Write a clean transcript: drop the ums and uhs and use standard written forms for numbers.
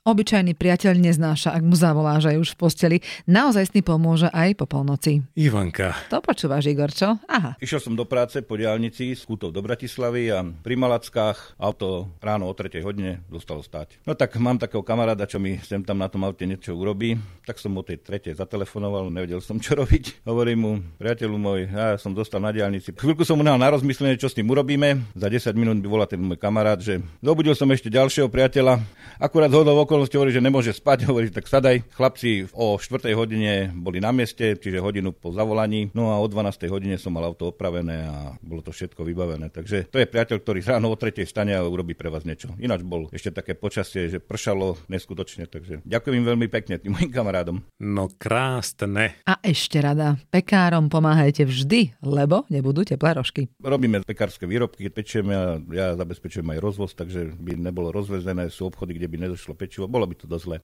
Obyčajný priateľ neznáša, ak mu zavoláš aj už v posteli. Naozajstný pomôže aj po polnoci. Ivanka. To počúvaš, Igor, čo? Aha. Išiel som do práce po diaľnici z Kútov do Bratislavy a pri Malackách auto ráno o 3 hodine zostalo stáť. No tak mám takého kamaráda, čo mi sem tam na tom aute niečo urobí. Tak som o tej 3 zatelefonoval, nevedel som čo robiť. Hovorím mu, priateľu môj, ja som dostal na diaľnici. Chvíľku som mu dal na rozmyslenie, čo s tým urobíme. Za 10 minút by volá ten môj kamarát, že zobudil som ešte ďalšieho priateľa. Akurát zhodou okolností hovorí, že nemôže spať, hovorí, tak sadaj. Chlapci o 4 hodine boli na mieste, čiže hodinu po zavolaní. No a o 12 hodine som mal auto opravené a bolo to všetko vybavené. Takže to je priateľ, ktorý ráno o 3 stane a urobí pre vás niečo. Ináč bol ešte také počasie, že pršalo neskutočne, takže ďakujem im veľmi pekne tým mojim kamarádom. No krásne. A ešte rada, pekárom pomáhajte vždy, lebo nebudú teplé rožky. Robíme pekárske výrobky, pečieme a ja zabezpečujem aj rozvoz, takže by nebolo rozvezené, sú obchody, kde by nedošlo pečivo, bolo by to dosť zle.